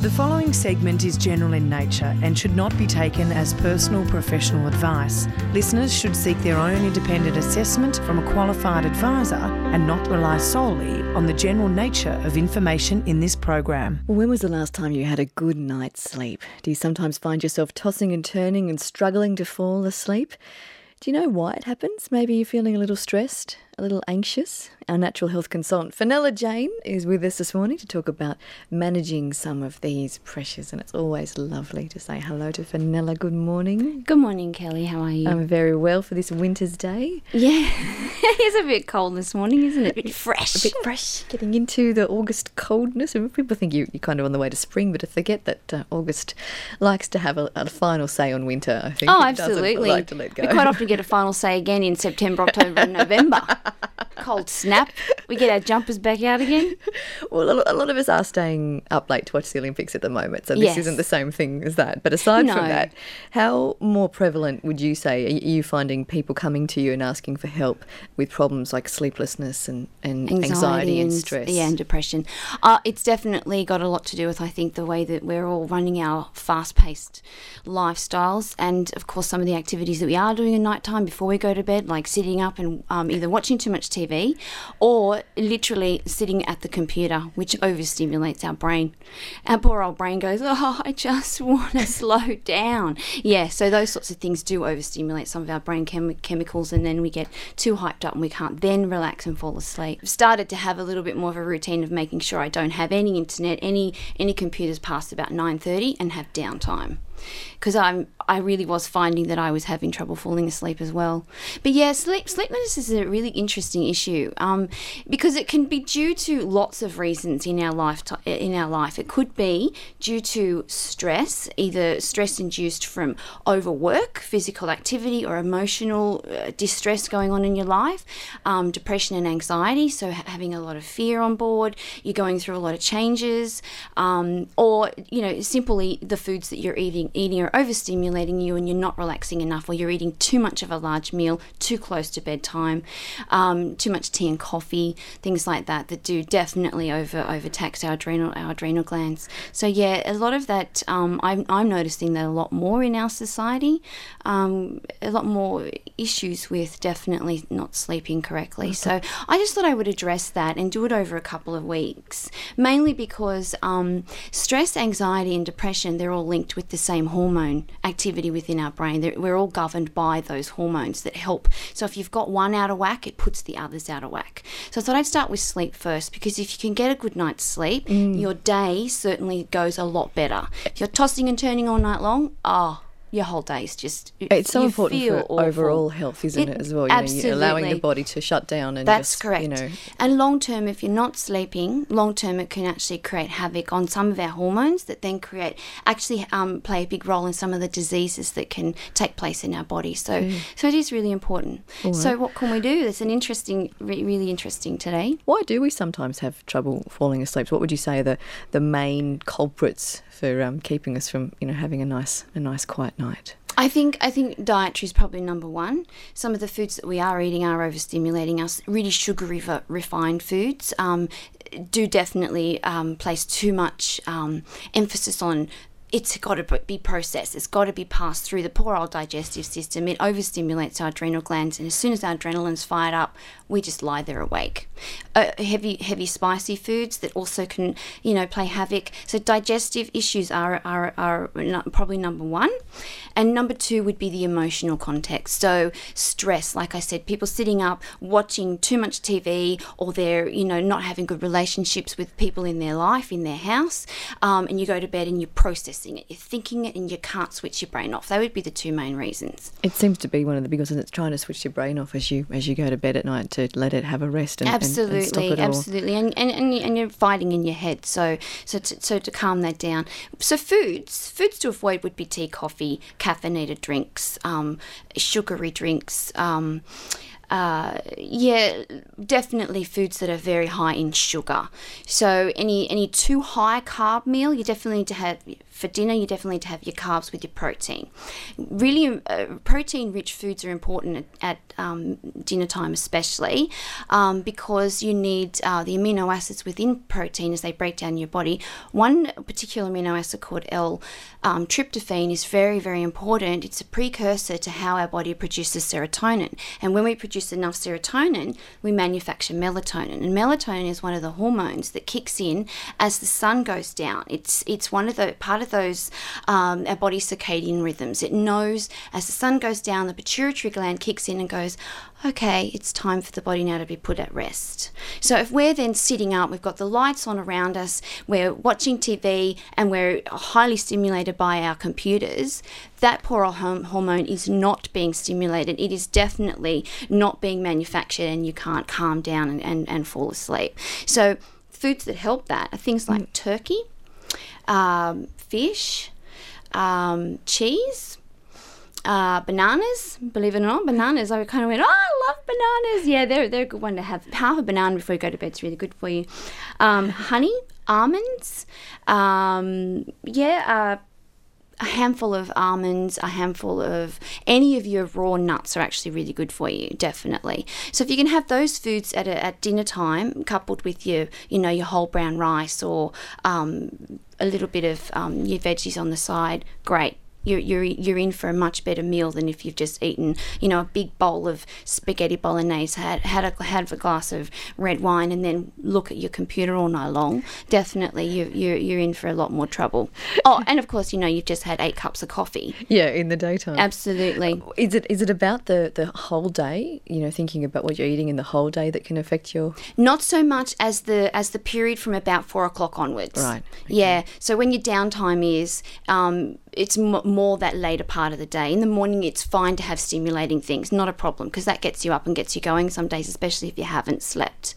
The following segment is general in nature and should not be taken as personal professional advice. Listeners should seek their own independent assessment from a qualified advisor and not rely solely on the general nature of information in this program. When was the last time you had a good night's sleep? Do you sometimes find yourself tossing and turning and struggling to fall asleep? Do you know why it happens? Maybe you're feeling a little stressed, a little anxious. Our natural health consultant, Fenella Jane, is with us this morning to talk about managing some of these pressures. And it's always lovely to say hello to Fenella. Good morning. Good morning, Kelly. How are you? I'm very well for this winter's day. Yeah, it's a bit cold this morning, isn't it? A bit fresh. A bit fresh, getting into the August coldness. And people think you're kind of on the way to spring, but to forget that August likes to have a final say on winter, I think. Oh, it absolutely. Doesn't like to let go. We quite often get a final say again in September, October and November. Cold snap. We get our jumpers back out again. Well, a lot of us are staying up late to watch the Olympics at the moment, so this Yes. isn't the same thing as that. But aside from that, how more prevalent would you say are you finding people coming to you and asking for help with problems like sleeplessness and anxiety and stress? Yeah, and depression. It's definitely got a lot to do with, I think, the way that we're all running our fast-paced lifestyles and, of course, some of the activities that we are doing at night time before we go to bed, like sitting up and either watching too much TV or literally sitting at the computer, which overstimulates our brain. Our poor old brain goes, oh, I just want to slow down. Yeah, so those sorts of things do overstimulate some of our brain chemicals, and then we get too hyped up and we can't then relax and fall asleep. I've started to have a little bit more of a routine of making sure I don't have any internet, any computers past about 9:30 and have downtime. Because I really was finding that I was having trouble falling asleep as well. But yeah, sleeplessness is a really interesting issue because it can be due to lots of reasons in our life. It could be due to stress, either stress induced from overwork, physical activity, or emotional distress going on in your life, depression and anxiety, so having a lot of fear on board, you're going through a lot of changes, or simply the foods that you're eating are overstimulating you and you're not relaxing enough, or you're eating too much of a large meal too close to bedtime, too much tea and coffee, things like that do definitely overtax our adrenal glands. So yeah, a lot of that I'm noticing that a lot more in our society, a lot more issues with definitely not sleeping correctly. Okay. So I just thought I would address that and do it over a couple of weeks, mainly because stress, anxiety and depression, they're all linked with the same hormone activity within our brain. We're all governed by those hormones that help. So if you've got one out of whack, it puts the others out of whack. So I thought I'd start with sleep first, because if you can get a good night's sleep, your day certainly goes a lot better. If you're tossing and turning all night long, your whole day is just... It's so important for overall health, isn't it, as well? Absolutely. You're allowing the body to shut down. And that's correct. And long-term, if you're not sleeping, long-term it can actually create havoc on some of our hormones that then play a big role in some of the diseases that can take place in our body. So it is really important. Right. So what can we do? That's an interesting, really interesting today. Why do we sometimes have trouble falling asleep? So what would you say are the main culprits for keeping us from having a nice quiet night? I think dietary is probably number one. Some of the foods that we are eating are overstimulating us. Really sugary, refined foods do definitely place too much emphasis on. It's got to be processed. It's got to be passed through the poor old digestive system. It overstimulates our adrenal glands, and as soon as our adrenaline's fired up, we just lie there awake. Heavy, spicy foods that also can, play havoc. So digestive issues are probably number one, and number two would be the emotional context. So stress, like I said, people sitting up watching too much TV, or they're not having good relationships with people in their life, in their house, and you go to bed and you're processing it, you're thinking it, and you can't switch your brain off. They would be the two main reasons. It seems to be one of the big ones, and it's trying to switch your brain off as you go to bed at night, to let it have a rest and stop it all. Absolutely, and you're fighting in your head. So to calm that down. So foods to avoid would be tea, coffee, caffeinated drinks, sugary drinks. Yeah, definitely foods that are very high in sugar. So any too high carb meal, you definitely need to have, for dinner, you definitely need to have your carbs with your protein. Really, protein-rich foods are important at dinner time especially, because you need the amino acids within protein as they break down in your body. One particular amino acid called L-tryptophan is very, very important. It's a precursor to how our body produces serotonin. And when we produce enough serotonin, we manufacture melatonin. And melatonin is one of the hormones that kicks in as the sun goes down. It's one of the part of those our body's circadian rhythms. It knows as the sun goes down, the pituitary gland kicks in and goes, okay, it's time for the body now to be put at rest. So if we're then sitting up, we've got the lights on around us, we're watching TV, and we're highly stimulated by our computers, that poor hormone is not being stimulated. It is definitely not being manufactured, and you can't calm down and fall asleep. So foods that help that are things like turkey, fish, cheese, bananas. Believe it or not, bananas. I kind of went, I love bananas. Yeah, they're a good one to have. Half a banana before you go to bed is really good for you. Honey, almonds. A handful of almonds, a handful of any of your raw nuts are actually really good for you, definitely. So if you can have those foods at dinner time, coupled with your whole brown rice or a little bit of your veggies on the side, great. You're in for a much better meal than if you've just eaten, a big bowl of spaghetti bolognese, had a glass of red wine, and then look at your computer all night long. Definitely, you're in for a lot more trouble. Oh, and of course, you've just had 8 cups of coffee. Yeah, in the daytime. Absolutely. Is it about the whole day? Thinking about what you're eating in the whole day that can affect your. Not so much as the period from about 4 o'clock onwards. Right. Okay. Yeah. So when your downtime is, it's more that later part of the day. In the morning, it's fine to have stimulating things, not a problem, because that gets you up and gets you going some days, especially if you haven't slept.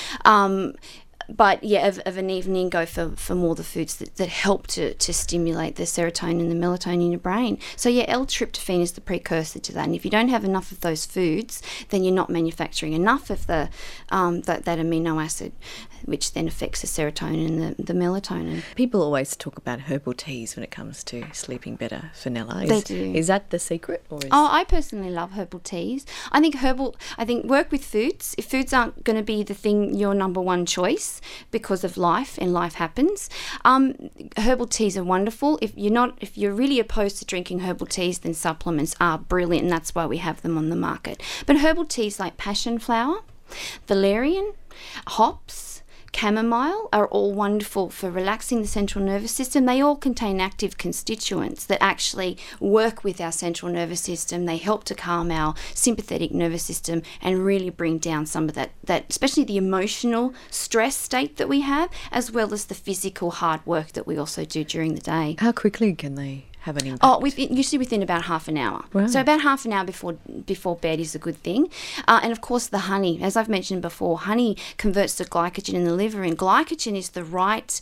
But yeah, of an evening, go for more the foods that help to stimulate the serotonin and the melatonin in your brain. So yeah, L-tryptophan is the precursor to that. And if you don't have enough of those foods, then you're not manufacturing enough of the that amino acid, which then affects the serotonin and the melatonin. People always talk about herbal teas when it comes to sleeping better, Fenella. They do. Is that the secret? I personally love herbal teas. I think work with foods. If foods aren't going to be the thing, your number one choice, because of life and life happens, herbal teas are wonderful. If you're really opposed to drinking herbal teas, then supplements are brilliant, and that's why we have them on the market. But herbal teas like passion flower, valerian, hops, chamomile are all wonderful for relaxing the central nervous system. They all contain active constituents that actually work with our central nervous system. They help to calm our sympathetic nervous system and really bring down some of that especially the emotional stress state that we have, as well as the physical hard work that we also do during the day. How quickly can they have an impact? Usually within about half an hour. Wow. So about half an hour before bed is a good thing. And of course the honey, as I've mentioned before, honey converts to glycogen in the liver, and glycogen is the right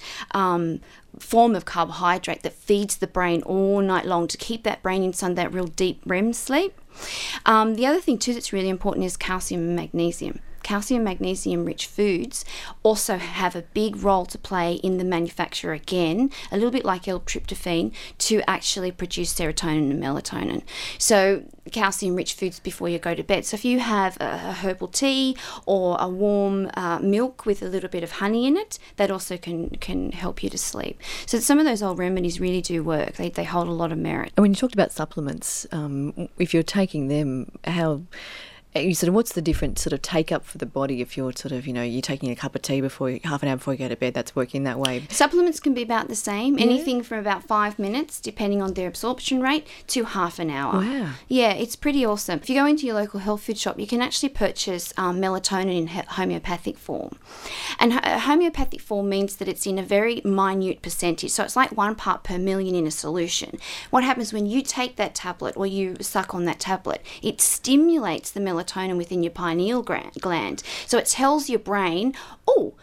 form of carbohydrate that feeds the brain all night long to keep that brain inside that real deep REM sleep. The other thing too that's really important is calcium and magnesium. Calcium, magnesium rich foods also have a big role to play in the manufacture, again, a little bit like L-tryptophan, to actually produce serotonin and melatonin. So calcium rich foods before you go to bed. So if you have a herbal tea or a warm milk with a little bit of honey in it, that also can help you to sleep. So some of those old remedies really do work. They hold a lot of merit. And when you talked about supplements, if you're taking them, what's the different sort of take up for the body if you're you're taking a cup of tea half an hour before you go to bed, that's working that way? Supplements can be about the same, anything from about 5 minutes, depending on their absorption rate, to half an hour. Wow. Yeah, it's pretty awesome. If you go into your local health food shop, you can actually purchase melatonin in homeopathic form. And homeopathic form means that it's in a very minute percentage. So it's like 1 part per million in a solution. What happens when you take that tablet or you suck on that tablet, it stimulates the melatonin within your pineal gland. So it tells your brain,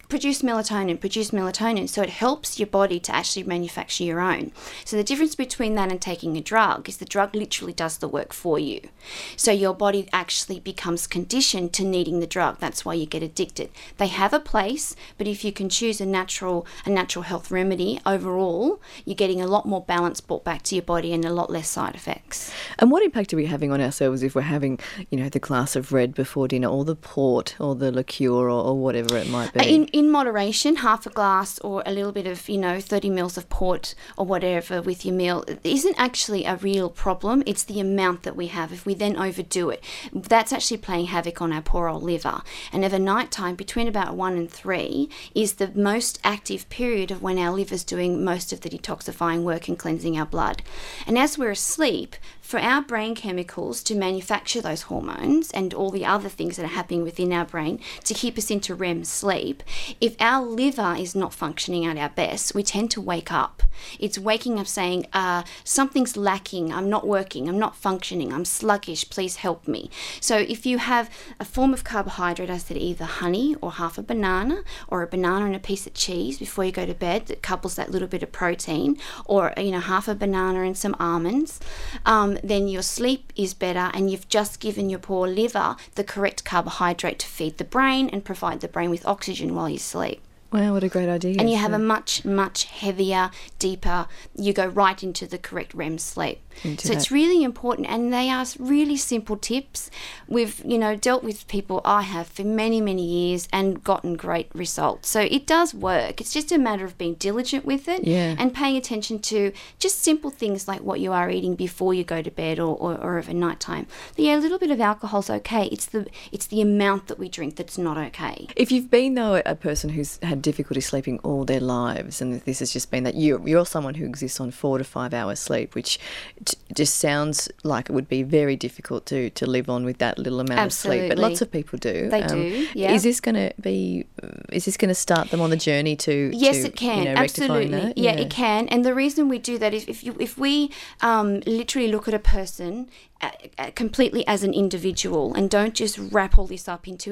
produce melatonin. So it helps your body to actually manufacture your own. So the difference between that and taking a drug is the drug literally does the work for you. So your body actually becomes conditioned to needing the drug. That's why you get addicted. They have a place, but if you can choose a natural health remedy, overall, you're getting a lot more balance brought back to your body and a lot less side effects. And what impact are we having on ourselves if we're having, the glass of red before dinner, or the port, or the liqueur, or whatever it might be? In moderation, half a glass or a little bit of, 30 mils of port or whatever with your meal isn't actually a real problem. It's the amount that we have. If we then overdo it, that's actually playing havoc on our poor old liver. And over nighttime, between about 1 and 3 is the most active period of when our liver's doing most of the detoxifying work and cleansing our blood. And as we're asleep, for our brain chemicals to manufacture those hormones and all the other things that are happening within our brain to keep us into REM sleep, if our liver is not functioning at our best, we tend to wake up. It's waking up saying, something's lacking, I'm not working, I'm not functioning, I'm sluggish, please help me. So if you have a form of carbohydrate, I said either honey or half a banana or a banana and a piece of cheese before you go to bed that couples that little bit of protein, or half a banana and some almonds, then your sleep is better and you've just given your poor liver the correct carbohydrate to feed the brain and provide the brain with oxygen while you sleep. Wow, what a great idea. And you have a much, much heavier, deeper, you go right into the correct REM sleep. It's really important, and they are really simple tips. We've, dealt with people, I have, for many, many years and gotten great results. So it does work. It's just a matter of being diligent with it and paying attention to just simple things like what you are eating before you go to bed or over night time. But a little bit of alcohol's okay. It's the amount that we drink that's not okay. If you've been, though, a person who's had difficulty sleeping all their lives, and this has just been that you're someone who exists on 4 to 5 hours sleep, which just sounds like it would be very difficult to live on with that little amount of sleep. But lots of people do. They do, yeah. Is this going to start them on the journey to Yes, it can. Absolutely. That? Yeah, it can. And the reason we do that is if we literally look at a person completely as an individual and don't just wrap all this up into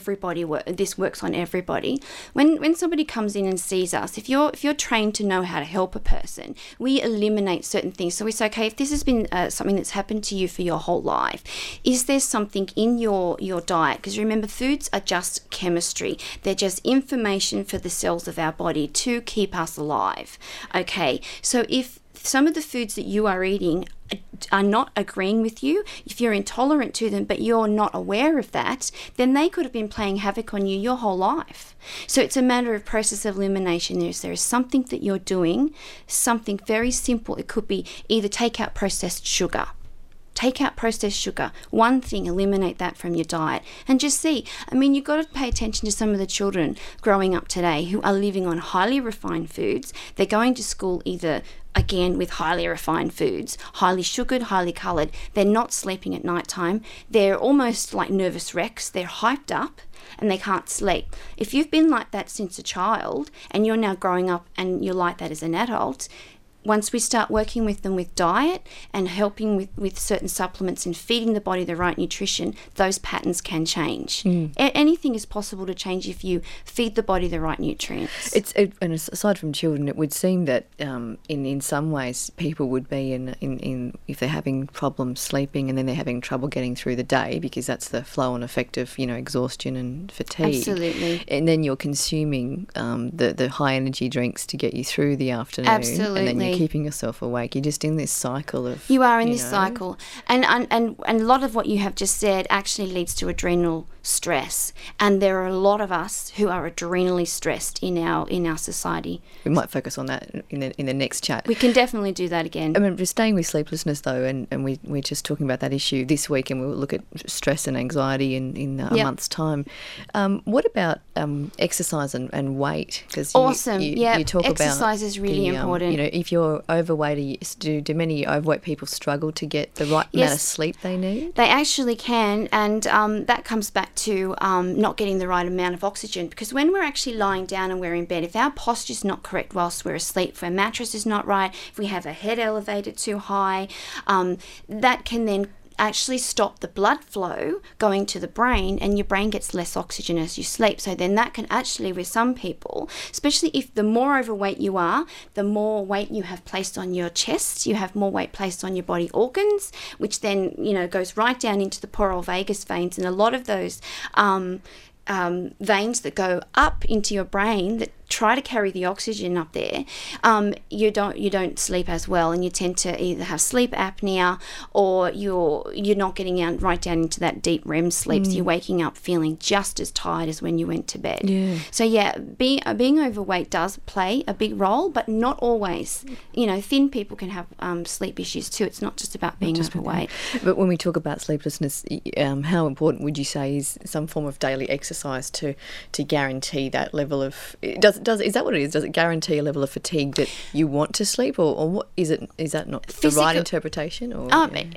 this works on everybody. When somebody comes in and sees us, if you're trained to know how to help a person, we eliminate certain things. So we say, okay, if this has been something that's happened to you for your whole life, is there something in your diet? Because remember, foods are just chemistry. They're just information for the cells of our body to keep us alive. Okay, so if some of the foods that you are eating are not agreeing with you, if you're intolerant to them but you're not aware of that, then they could have been playing havoc on you your whole life. So it's a matter of process of elimination. There is something that you're doing, something very simple. It could be either take out processed sugar. Take out processed sugar. One thing, eliminate that from your diet. And just see. You've got to pay attention to some of the children growing up today who are living on highly refined foods. They're going to school either, again, with highly refined foods, highly sugared, highly coloured. They're not sleeping at night time. They're almost like nervous wrecks. They're hyped up and they can't sleep. If you've been like that since a child and you're now growing up and you're like that as an adult, once we start working with them with diet and helping with certain supplements and feeding the body the right nutrition, those patterns can change. Anything is possible to change if you feed the body the right nutrients. And aside from children, it would seem that in some ways people would be in if they're having problems sleeping and then they're having trouble getting through the day, because that's the flow and effect of exhaustion and fatigue. Absolutely. And then you're consuming the high energy drinks to get you through the afternoon. Absolutely. And then you're keeping yourself awake. You're just in this cycle of... You are in this cycle. And a lot of what you have just said actually leads to adrenal stress. And there are a lot of us who are adrenally stressed in our society. We might focus on that in the next chat. We can definitely do that again. We're staying with sleeplessness, though, and we're just talking about that issue this week, and we'll look at stress and anxiety in a month's time. What about exercise and weight? Because awesome. You talk about exercise is really important. If you're overweight, do many overweight people struggle to get the right amount of sleep they need? They actually can, and that comes back to not getting the right amount of oxygen, because when we're actually lying down and we're in bed, if our posture is not correct whilst we're asleep, if our mattress is not right, if we have a head elevated too high, that can then actually stop the blood flow going to the brain, and your brain gets less oxygen as you sleep. So then that can actually, with some people, especially if the more overweight you are, the more weight you have placed on your chest, you have more weight placed on your body organs, which then, goes right down into the poor vagus veins, and a lot of those veins that go up into your brain that try to carry the oxygen up there, you don't sleep as well, and you tend to either have sleep apnea, or you're not getting out right down into that deep REM sleep. So you're waking up feeling just as tired as when you went to bed. Yeah. So being overweight does play a big role, but not always. Thin people can have sleep issues too. It's not just about being overweight. But when we talk about sleeplessness, how important would you say is some form of daily exercise to guarantee that level of is that what it is? Does it guarantee a level of fatigue that you want to sleep, or what is it? Is that not the right interpretation? Or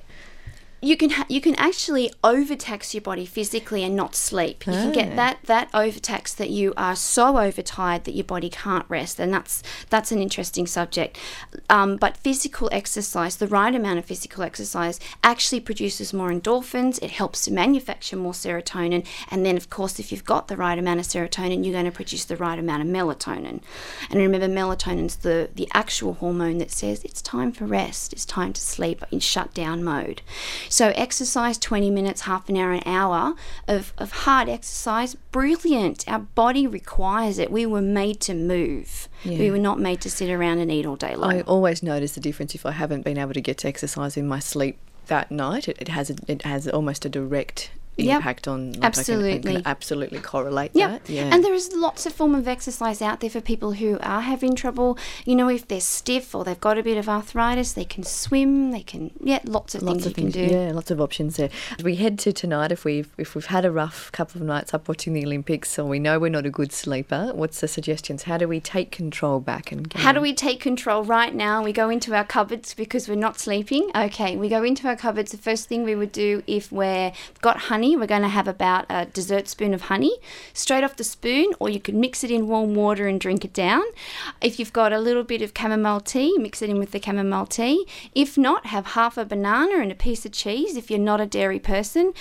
you can actually overtax your body physically and not sleep. You can get that overtax that you are so overtired that your body can't rest, and that's an interesting subject. But physical exercise, the right amount of physical exercise, actually produces more endorphins. It helps to manufacture more serotonin, and then of course, if you've got the right amount of serotonin, you're going to produce the right amount of melatonin. And remember, melatonin's the actual hormone that says it's time for rest, it's time to sleep in shutdown mode. So exercise, 20 minutes, half an hour, an hour of hard exercise, brilliant. Our body requires it. We were made to move. Yeah. We were not made to sit around and eat all day long. I always notice the difference if I haven't been able to get to exercise in my sleep that night. It has almost a direct impact on. Absolutely. I can absolutely correlate that. Yeah. And there is lots of form of exercise out there for people who are having trouble. If they're stiff or they've got a bit of arthritis, they can swim. They can lots of things you can do. Yeah, lots of options there. As we head to tonight, if we've had a rough couple of nights up watching the Olympics, or we know we're not a good sleeper, what's the suggestions? How do we take control back How do we take control right now? We go into our cupboards because we're not sleeping. Okay, we go into our cupboards. The first thing we would do, if we've got honey, we're going to have about a dessert spoon of honey straight off the spoon, or you could mix it in warm water and drink it down. If you've got a little bit of chamomile tea, mix it in with the chamomile tea. If not, have half a banana and a piece of cheese. If you're not a dairy person,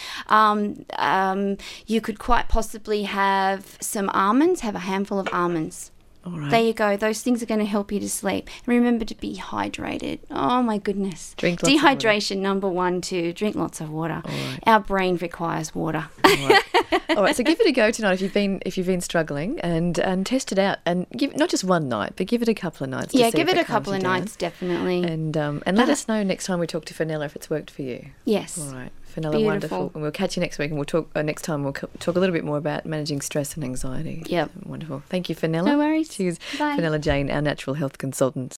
you could quite possibly have some almonds, have a handful of almonds. All right. There you go. Those things are going to help you to sleep. And remember to be hydrated. Oh, my goodness. Drink lots Dehydration, number 1, 2. Drink lots of water. All right. Our brain requires water. All right. So give it a go tonight if you've been struggling, and test it out, and give not just one night, but give it a couple of nights. Yeah, give it a couple of nights, definitely. And let us know next time we talk to Fenella if it's worked for you. Yes. All right. Fenella, wonderful. And we'll catch you next week, and we'll talk next time. We'll talk a little bit more about managing stress and anxiety. Yep. Wonderful. Thank you, Fenella. No worries. Cheers. Bye. Fenella Jane, our natural health consultant.